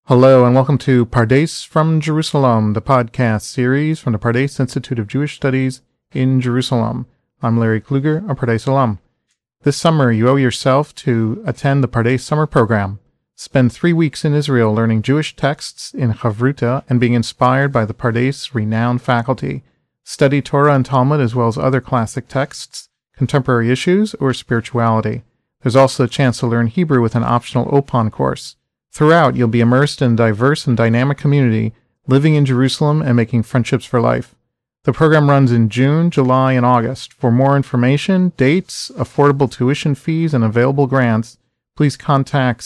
Hello and welcome to Pardes from Jerusalem, the podcast series from the Pardes Institute of Jewish Studies in Jerusalem. I'm Larry Kluger, a Pardes alum. This summer, you owe yourself to attend the Pardes Summer Program. Spend 3 weeks in Israel learning Jewish texts in Chavruta and being inspired by the Pardes renowned faculty. Study Torah and Talmud as well as other classic texts, contemporary issues, or spirituality. There's also a chance to learn Hebrew with an optional OPON course. Throughout, you'll be immersed in a diverse and dynamic community, living in Jerusalem and making friendships for life. The program runs in June, July, and August. For more information, dates, affordable tuition fees, and available grants, please contact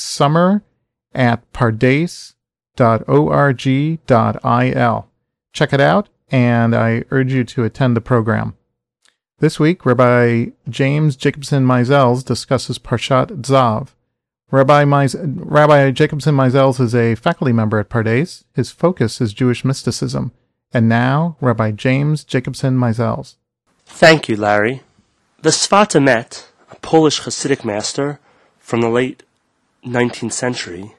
summer@pardes.org.il. Check it out, and I urge you to attend the program. This week, Rabbi James Jacobson Meisels discusses Parshat Zav. Rabbi Jacobson Meisels is a faculty member at Pardes. His focus is Jewish mysticism. And now, Rabbi James Jacobson Meisels. Thank you, Larry. The Sfat Emet, a Polish Hasidic master from the late 19th century,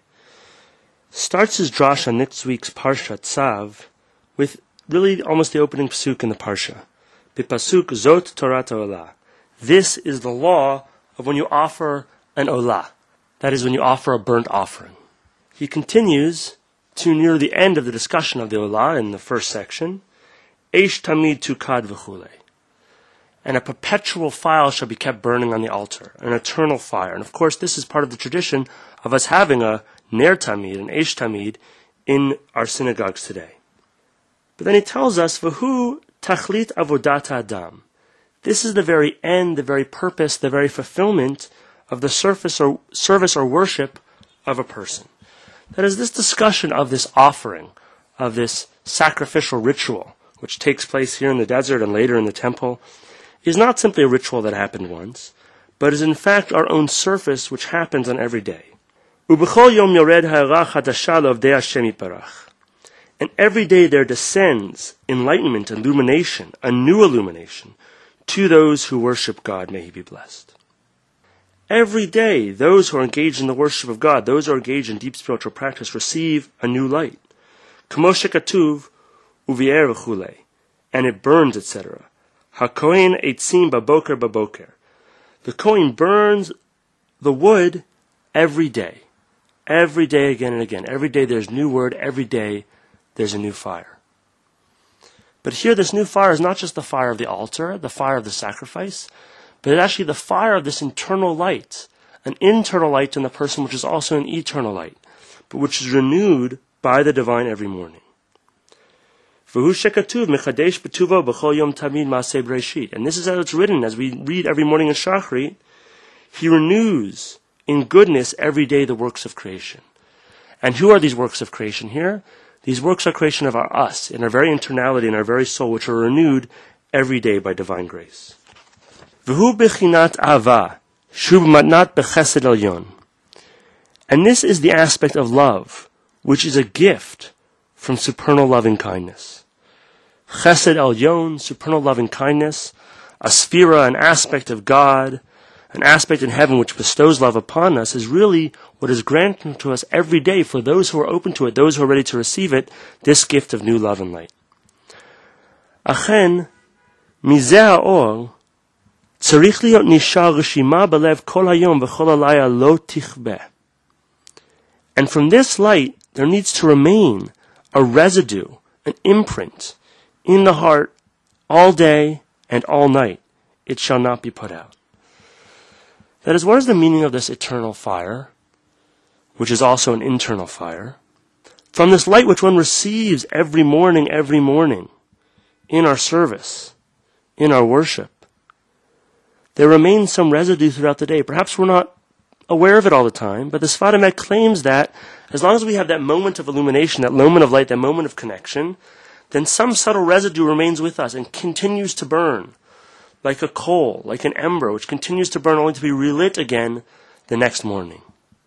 starts his drash on next week's Parshat Zav with really almost the opening pasuk in the Parsha. Bipasuk Zot Torat Olah. This is the law of when you offer an Olah. That is when you offer a burnt offering. He continues to near the end of the discussion of the Olah in the first section, Eish Tamid Tukad V'chule. And a perpetual fire shall be kept burning on the altar, an eternal fire. And of course, this is part of the tradition of us having a Ner Tamid, an Eish Tamid, in our synagogues today. But then he tells us, V'hu Tachlit Avodat Adam. This is the very end, the very purpose, the very fulfillment of the service or worship of a person. That is, this discussion of this offering, of this sacrificial ritual, which takes place here in the desert and later in the temple, is not simply a ritual that happened once, but is in fact our own service which happens on every day. Ubechol yom yored ha'ara chadasha lovdei Hashem yitbarach. And every day there descends enlightenment, illumination, a new illumination, to those who worship God, may He be blessed. Every day, those who are engaged in the worship of God, those who are engaged in deep spiritual practice, receive a new light. K'mo shekatuv uvi'er v'chulei, and it burns, etc. HaKohen eitzim baboker baboker. The Kohen burns the wood every day again and again. Every day there's new wood, every day there's a new fire. But here this new fire is not just the fire of the altar, the fire of the sacrifice, but it's actually the fire of this internal light, an internal light in the person which is also an eternal light, but which is renewed by the divine every morning. And this is how it's written, as we read every morning in Shachrit, He renews in goodness every day the works of creation. And who are these works of creation here? These works of creation of our us, in our very internality, in our very soul, which are renewed every day by divine grace. And this is the aspect of love, which is a gift from supernal loving kindness. Chesed elyon, supernal loving kindness, a sphera, an aspect of God, an aspect in heaven which bestows love upon us, is really what is granted to us every day for those who are open to it, those who are ready to receive it, this gift of new love and light. Achen, mizeh ha'or, and from this light, there needs to remain a residue, an imprint, in the heart all day and all night. It shall not be put out. That is, what is the meaning of this eternal fire, which is also an internal fire? From this light which one receives every morning, in our service, in our worship, there remains some residue throughout the day. Perhaps we're not aware of it all the time, but the Sfat Emet claims that as long as we have that moment of illumination, that moment of light, that moment of connection, then some subtle residue remains with us and continues to burn, like a coal, like an ember, which continues to burn only to be relit again the next morning.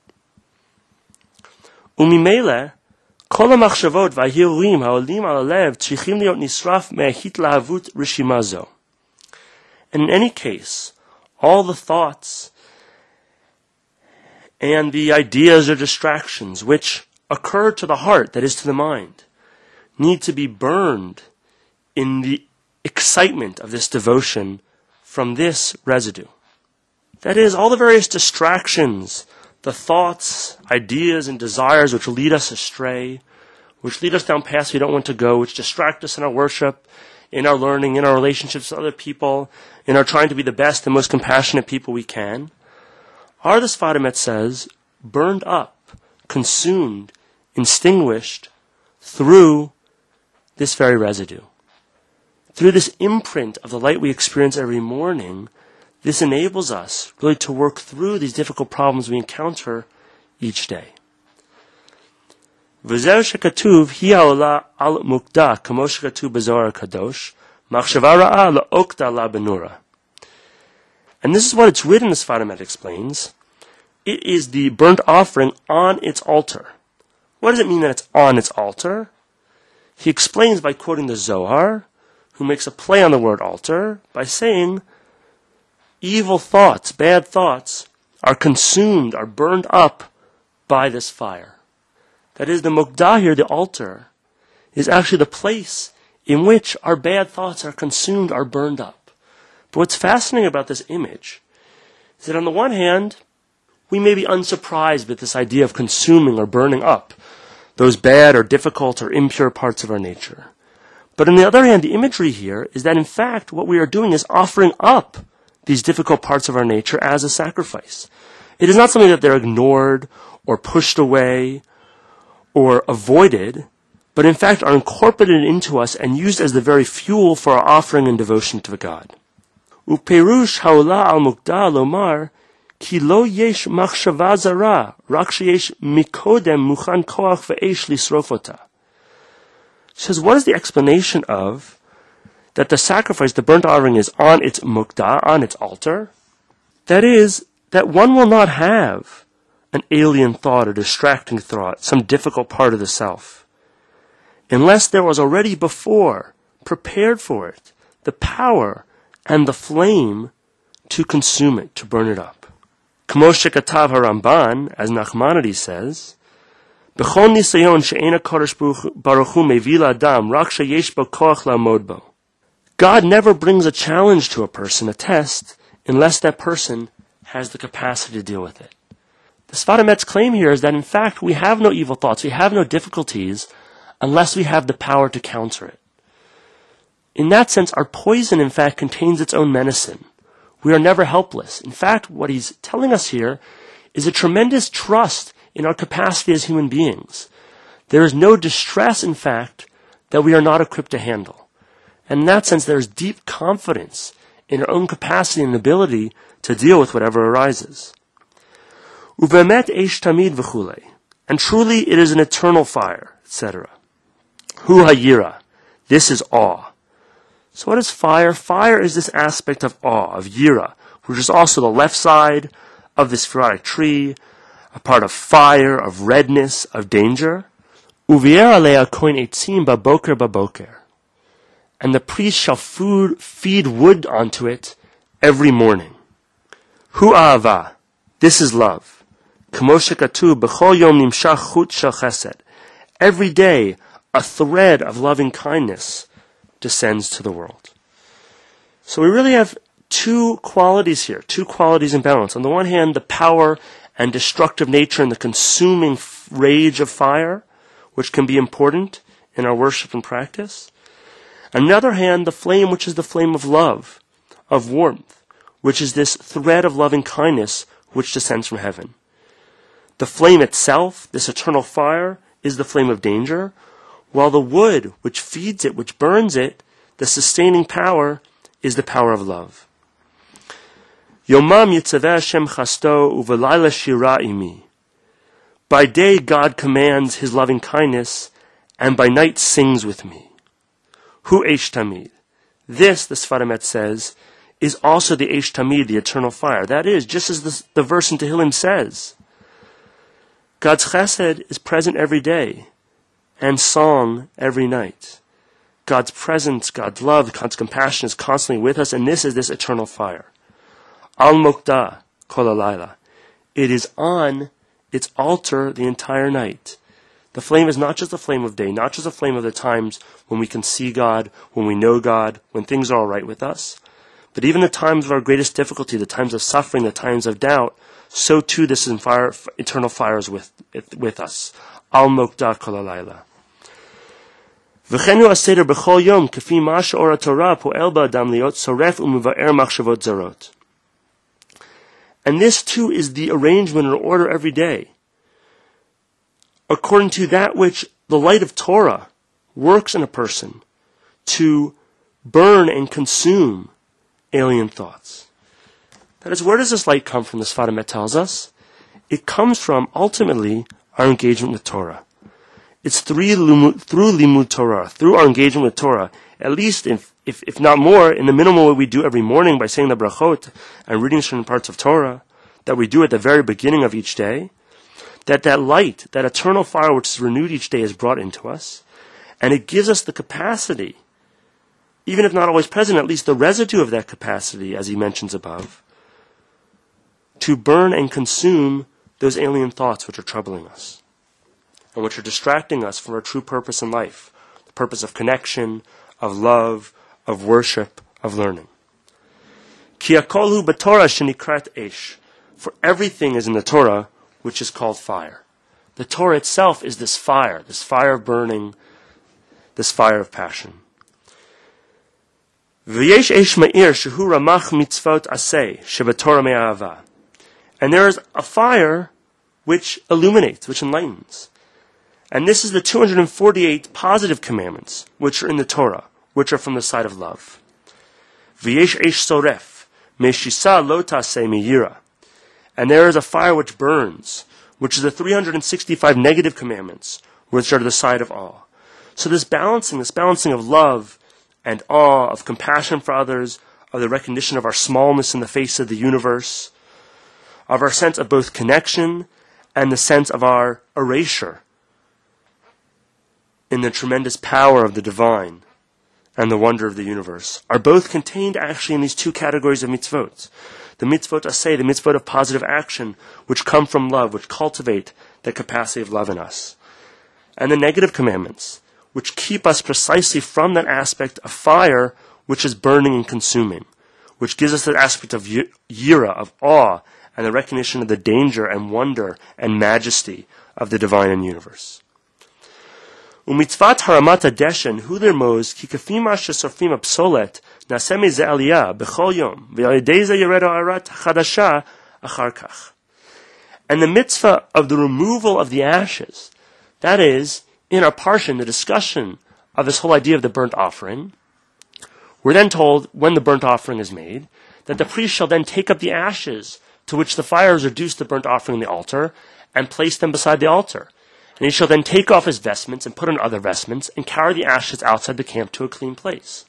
Umimele, kol ha'machshavot v'hahirurim ha'olim al halev tzrichim liot nisraf me'hitlahavut rishima zo. And in any case, all the thoughts and the ideas or distractions which occur to the heart, that is to the mind, need to be burned in the excitement of this devotion from this residue. That is, all the various distractions, the thoughts, ideas, and desires which lead us astray, which lead us down paths we don't want to go, which distract us in our worship, in our learning, in our relationships with other people, in our trying to be the best and most compassionate people we can, are, the Sfat Emet says, burned up, consumed, extinguished through this very residue. Through this imprint of the light we experience every morning, this enables us really to work through these difficult problems we encounter each day. V'zeh shekatuv hi ha'ola al mukdah kamo shekatuv b'zohar kadosh machshava ra'a la'okta la benura. And this is what it's written, the Sfat Emet explains. It is the burnt offering on its altar. What does it mean that it's on its altar? He explains by quoting the Zohar, who makes a play on the word altar, by saying, evil thoughts, bad thoughts, are consumed, are burned up by this fire. That is, the Mukdah here, the altar, is actually the place in which our bad thoughts are consumed, are burned up. But what's fascinating about this image is that on the one hand, we may be unsurprised with this idea of consuming or burning up those bad or difficult or impure parts of our nature. But on the other hand, the imagery here is that in fact what we are doing is offering up these difficult parts of our nature as a sacrifice. It is not something that they're ignored or pushed away or avoided, but in fact are incorporated into us and used as the very fuel for our offering and devotion to God. Uperush haola al mukdah lomar ki lo yesh machshava zara rak sheyesh mikodem mukhan koach ve'esh lisrof ota. Says, what is the explanation of that the sacrifice, the burnt offering, is on its mukdah, on its altar? That is, that one will not have an alien thought or distracting thought, some difficult part of the self, unless there was already before, prepared for it, the power and the flame to consume it, to burn it up. Kmo shekatav HaRamban, as Nachmanides says, B'chol nisayon she'ena kodesh baruch hu mevi la'adam rak sheyesh bo koach la'amod bo. God never brings a challenge to a person, a test, unless that person has the capacity to deal with it. The Sfat Emet's claim here is that in fact we have no evil thoughts, we have no difficulties, unless we have the power to counter it. In that sense, our poison in fact contains its own medicine. We are never helpless. In fact, what he's telling us here is a tremendous trust in our capacity as human beings. There is no distress, in fact, that we are not equipped to handle. And in that sense, there is deep confidence in our own capacity and ability to deal with whatever arises. Uvemet eish tamid v'chulei. And truly it is an eternal fire, etc. Hu hayira. This is awe. So what is fire? Fire is this aspect of awe, of yira, which is also the left side of this Sephirotic tree, a part of fire, of redness, of danger. Uvier alea koin etzim baboker baboker. And the priest shall feed wood onto it every morning. Hu ahava. This is love. Kmo shekatuv b'chol yom nimshach chut shel chesed. Every day, a thread of loving kindness descends to the world. So we really have two qualities here, two qualities in balance. On the one hand, the power and destructive nature and the consuming rage of fire, which can be important in our worship and practice. On the other hand, the flame, which is the flame of love, of warmth, which is this thread of loving kindness which descends from heaven. The flame itself, this eternal fire, is the flame of danger, while the wood which feeds it, which burns it, the sustaining power, is the power of love. Yomam yitzaveh Hashem chasto uvelayla shira imi. By day God commands His loving kindness, and by night sings with me. Hu eish tamid. This, the Sfat Emet says, is also the eish tamid, the eternal fire. That is, just as the verse in Tehillim says, God's chesed is present every day, and song every night. God's presence, God's love, God's compassion is constantly with us, and this is this eternal fire. Al mukdah kol halayla. It is on its altar the entire night. The flame is not just the flame of day, not just a flame of the times when we can see God, when we know God, when things are all right with us, but even the times of our greatest difficulty, the times of suffering, the times of doubt, so too this eternal fire is with us. Al mokda kol halayla. V'chenu aseder b'chol yom k'fi ma she'or haTorah po'el ba'adam liot soref u'meva'er machshavot zarot. And this too is the arrangement or order every day, according to that which the light of Torah works in a person to burn and consume alien thoughts. That is, where does this light come from, the Sfat Emet tells us? It comes from, ultimately, our engagement with Torah. It's through Limud Torah, through our engagement with Torah, at least if not more, in the minimal way we do every morning by saying the brachot and reading certain parts of Torah, that we do at the very beginning of each day, that light, that eternal fire which is renewed each day is brought into us, and it gives us the capacity, even if not always present, at least the residue of that capacity, as he mentions above, to burn and consume those alien thoughts which are troubling us, and which are distracting us from our true purpose in life, the purpose of connection, of love, of worship, of learning. Ki hakol hu b'Torah shenikrat esh. For everything is in the Torah, which is called fire. The Torah itself is this fire of burning, this fire of passion. V'yesh esh ma'ir shehu ramach mitzvot aseh shebetorah me'ahava. And there is a fire which illuminates, which enlightens. And this is the 248 positive commandments which are in the Torah, which are from the side of love. V'yesh esh soref me'shisa lo taseh me'yira. And there is a fire which burns, which is the 365 negative commandments, which are to the side of awe. So this balancing of love and awe, of compassion for others, of the recognition of our smallness in the face of the universe, of our sense of both connection and the sense of our erasure in the tremendous power of the divine and the wonder of the universe, are both contained actually in these two categories of mitzvot. The mitzvot aseh, the mitzvot of positive action, which come from love, which cultivate the capacity of love in us. And the negative commandments, which keep us precisely from that aspect of fire, which is burning and consuming, which gives us that aspect of yira, of awe, and the recognition of the danger and wonder and majesty of the divine and universe. Umitzvat haramat hadeshen hu lirmoz ki kafim asher sorfim apsolet naseh mizeh aliyah b'chol yom v'yalidei zeh yered ha'arat chadasha achar kach. And the mitzvah of the removal of the ashes, that is, in our parsha, the discussion of this whole idea of the burnt offering, we're then told, when the burnt offering is made, that the priest shall then take up the ashes to which the fire has reduced the burnt offering on the altar and place them beside the altar. And he shall then take off his vestments and put on other vestments and carry the ashes outside the camp to a clean place.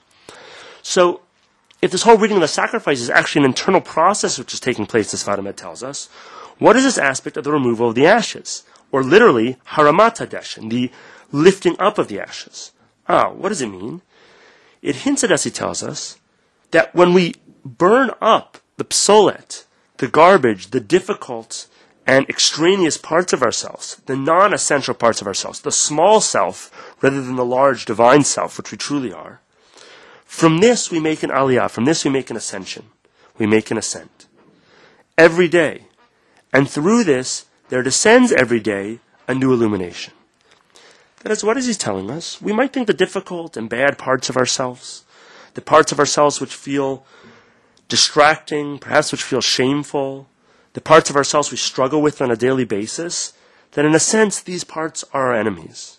So, if this whole reading of the sacrifice is actually an internal process which is taking place, as Sfat Emet tells us, what is this aspect of the removal of the ashes? Or literally, haramat hadeshen, the lifting up of the ashes. What does it mean? It hints at us, he tells us, that when we burn up the psolet, the garbage, the difficult and extraneous parts of ourselves, the non-essential parts of ourselves, the small self rather than the large divine self, which we truly are, from this we make an aliyah, from this we make an ascension, we make an ascent. Every day. And through this, there descends every day a new illumination. That is, what is he telling us? We might think the difficult and bad parts of ourselves, the parts of ourselves which feel distracting, perhaps which feel shameful, the parts of ourselves we struggle with on a daily basis, that in a sense these parts are our enemies.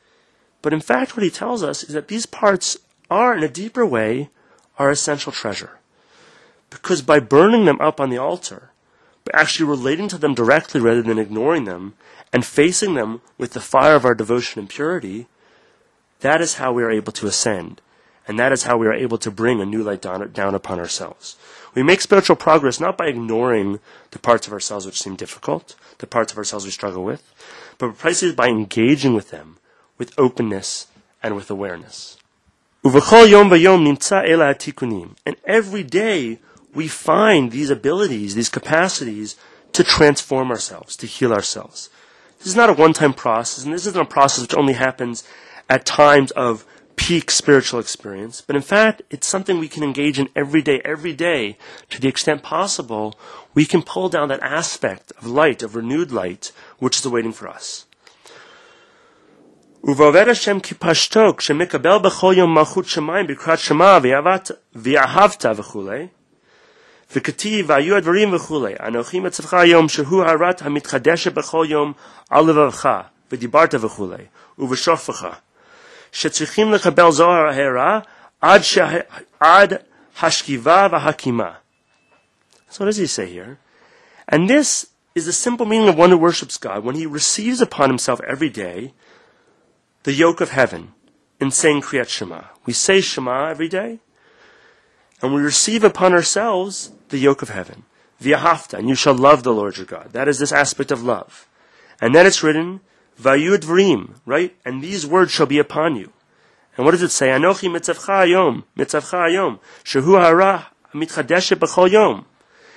But in fact what he tells us is that these parts are, in a deeper way, our essential treasure. Because by burning them up on the altar, by actually relating to them directly rather than ignoring them, and facing them with the fire of our devotion and purity, that is how we are able to ascend. And that is how we are able to bring a new light down upon ourselves. We make spiritual progress not by ignoring the parts of ourselves which seem difficult, the parts of ourselves we struggle with, but precisely by engaging with them with openness and with awareness. Uv'chol yom v'yom nimtza ela hatikunim. And every day we find these abilities, these capacities to transform ourselves, to heal ourselves. This is not a one-time process, and this isn't a process which only happens at times of peak spiritual experience, but in fact, it's something we can engage in every day, to the extent possible, we can pull down that aspect of light, of renewed light, which is awaiting for us. ובעובד השם כפשטו, כשמקבל בכל יום מלכות שמיים בקריאת שמע ואהבת וכולי, וכתיב והיו הדברים וכולי, אנוכי מצווך היום שהוא הרת המתחדשת בכל יום על לבבך, ודיברת וכולי, ובשופך, שצריכים לקבל זוהר ההרה עד השכיבה והקימה. So what does he say here? And this is the simple meaning of one who worships God, when he receives upon himself every day the yoke of heaven in saying Kriyat Shema. We say Shema every day, and we receive upon ourselves the yoke of heaven. V'ahavta, and you shall love the Lord your God. That is this aspect of love. And then it's written, Vayu dvarim, right? And these words shall be upon you. And what does it say? Anochi mitzavcha hayom, shehu hara mitchadeshet b'chol yom.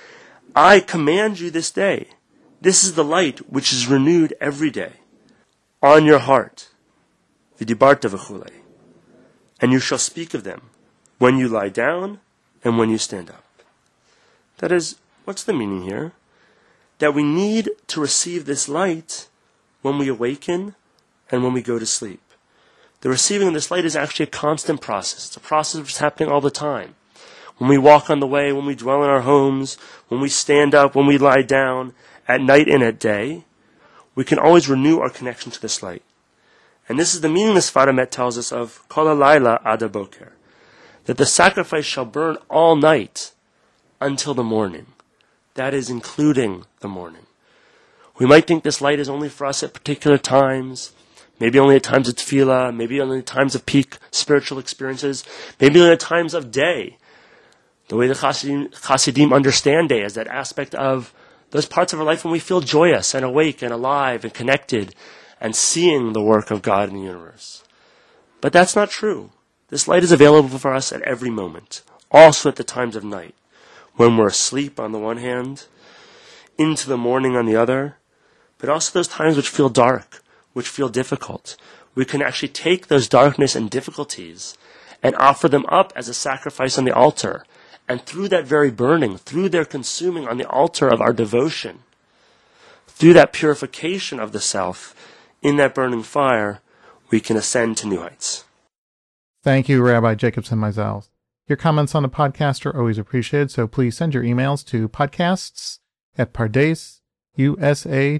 I command you this day. This is the light which is renewed every day on your heart. V'dibarta v'chulei. And you shall speak of them when you lie down and when you stand up. That is, what's the meaning here? That we need to receive this light when we awaken and when we go to sleep. The receiving of this light is actually a constant process. It's a process which is happening all the time. When we walk on the way, when we dwell in our homes, when we stand up, when we lie down, at night and at day, we can always renew our connection to this light. And this is the meaning the Sfat Emet tells us of Kol halayla ad haboker, that the sacrifice shall burn all night until the morning. That is including the morning. We might think this light is only for us at particular times, maybe only at times of tefillah, maybe only at times of peak spiritual experiences, maybe only at times of day. The way the Hasidim understand day is that aspect of those parts of our life when we feel joyous and awake and alive and connected and seeing the work of God in the universe. But that's not true. This light is available for us at every moment, also at the times of night, when we're asleep on the one hand, into the morning on the other, but also those times which feel dark, which feel difficult. We can actually take those darkness and difficulties and offer them up as a sacrifice on the altar. And through that very burning, through their consuming on the altar of our devotion, through that purification of the self, in that burning fire, we can ascend to new heights. Thank you, Rabbi Jacobson Meisels. Your comments on the podcast are always appreciated, so please send your emails to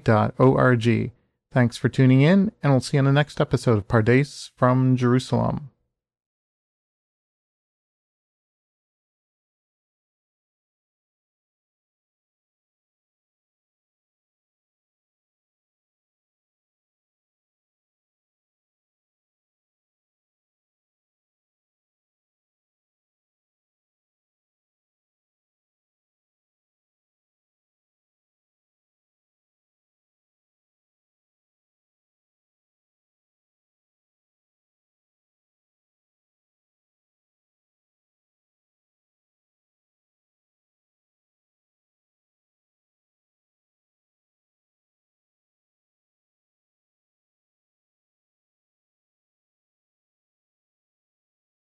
podcasts@pardasusa.org. Thanks for tuning in, and we'll see you on the next episode of Pardes from Jerusalem.